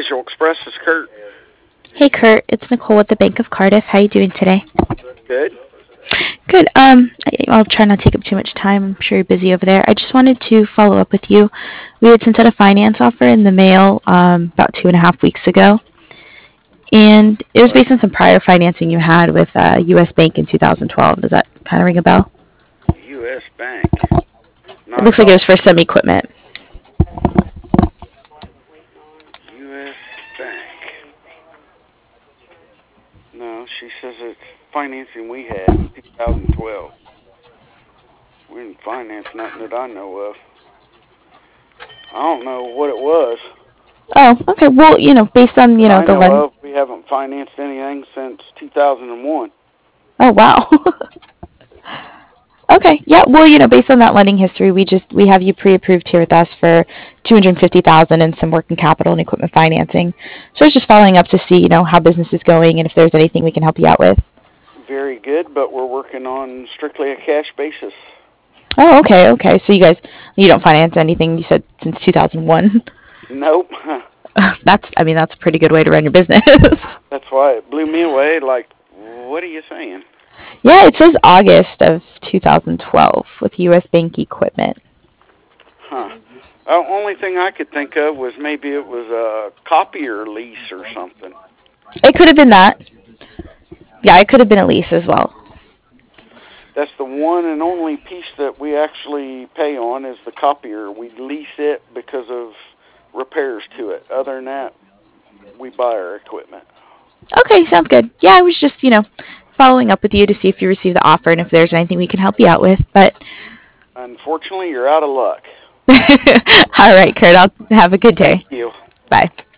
Financial Express. Is Kurt. Hey Kurt, it's Nicole with the Bank of Cardiff. How you doing today? Good. Good. I'll try not to take up too much time. I'm sure you're busy over there. I just wanted to follow up with you. We had sent out a finance offer in the mail about 2.5 weeks ago, and it was based on some prior financing you had with U.S. Bank in 2012. Does that kind of ring a bell? U.S. Bank. It Not looks at like it all. was for some equipment. U.S. Bank. No, she says it's financing we had in 2012. We didn't finance nothing that I know of. I don't know what it was. Oh, okay. Well, based on That I the know lend. of, we haven't financed anything since 2001. Oh, wow. Okay. Yeah. Well, based on that lending history, we have you pre-approved here with us for 250,000 and some working capital and equipment financing. So I was just following up to see, how business is going and if there's anything we can help you out with. Very good, but we're working on strictly a cash basis. Oh, okay. Okay. So you don't finance anything, you said, since 2001. Nope. That's a pretty good way to run your business. That's why it blew me away. Like, what are you saying? Yeah, it says August of 2012 with U.S. Bank equipment. Huh. The only thing I could think of was maybe it was a copier lease or something. It could have been that. Yeah, it could have been a lease as well. That's the one and only piece that we actually pay on is the copier. We lease it because of repairs to it. Other than that, we buy our equipment. Okay, sounds good. Yeah, I was just, following up with you to see if you received the offer and if there's anything we can help you out with. But Unfortunately, you're out of luck. all right, Kurt, I'll have a good Thank day. you. Bye.